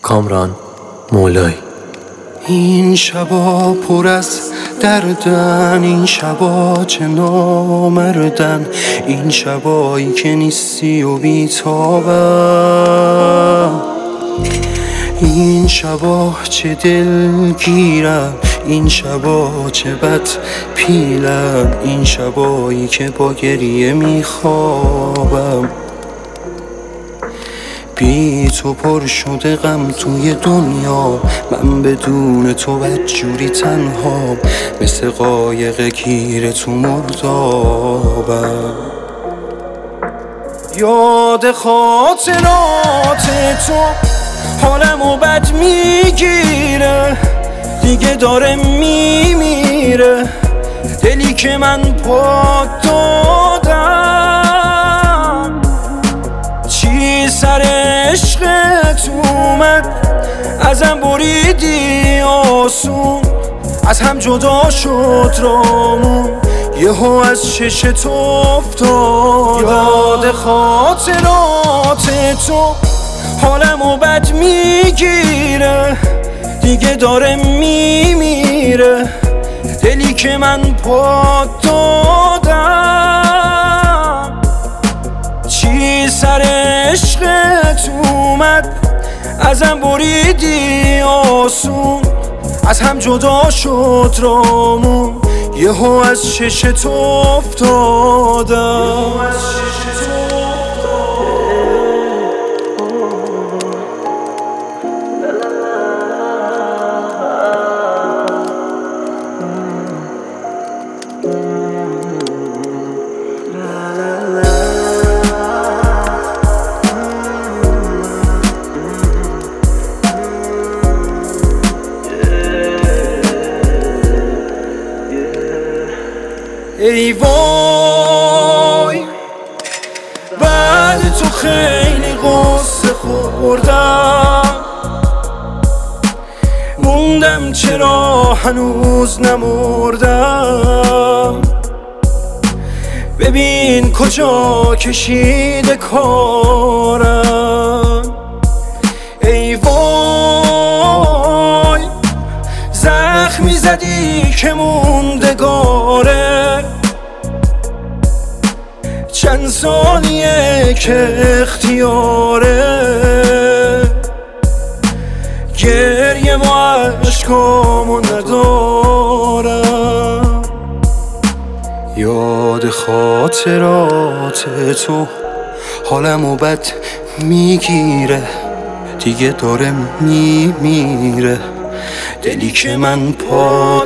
کامران مولایی. این شبا پر از دردن، این شبا چه نامردن، این شبایی که نیستی و بیتابم، این شبا چه دلگیرم، این شبا چه بد پیلم، این شبایی که با گریه میخوابم. بی تو پر شده غم توی دنیا، من بدون تو بدجوری تنها، مثل قایق گیر تو مردابم. یاد خاطرات تو حالمو بد میگیره، دیگه داره میمیره دلی که من پات دادم. چی سر عشقت اومد، ازم بریدی آسون، از هم جدا شد رامون، یهو از چشت افتادم. یاد خاطرات تو حالمو بد میگیره، دیگه داره میمیره دلی که من پات دادم. چی سر عشقت اومد، ازم بریدی آسون، از هم جدا شد رامون، یهو از چشت افتادم. ای وای بعد تو خیلی غصه خوردم، موندم چرا هنوز نمردم. ببین کجا کشیده کارم. ای وای زخمی زدی که موندگاره، چند ثانیه که اختیاره، گریه و عشقامو ندارم. یاد خاطرات تو حالمو بد میگیره، دیگه داره میمیره دلی که من پات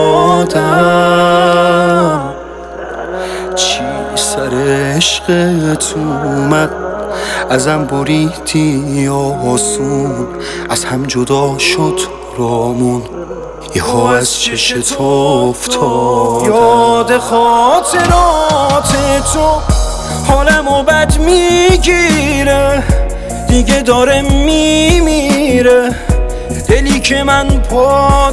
دادم. چی سر عشقت اومد، ازم بریدی آسون، از هم جدا شد رامون، یهو از چشت افتادم. یاد خاطرات تو حالمو بد میگیره، دیگه داره میمیره دلی که من پات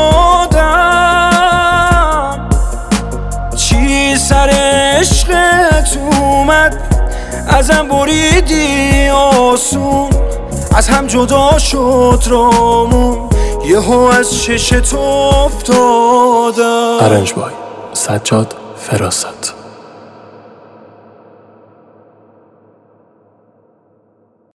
دادم. چی سر عشقت اومد، ازم بریدی آسون، از هم جدا شد رامون، یهو از چشت افتادم. ارنج بای سجاد فراست.